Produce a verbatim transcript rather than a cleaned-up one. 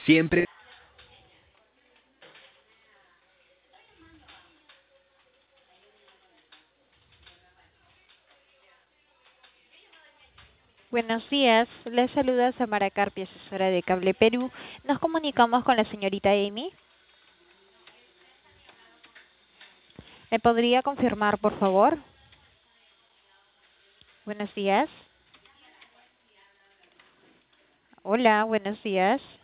Siempre. Buenos días, les saluda Samara Carpi, asesora de Cable Perú. Nos comunicamos con la señorita Amy. ¿Me podría confirmar, por favor? Buenos días. Hola, buenos días.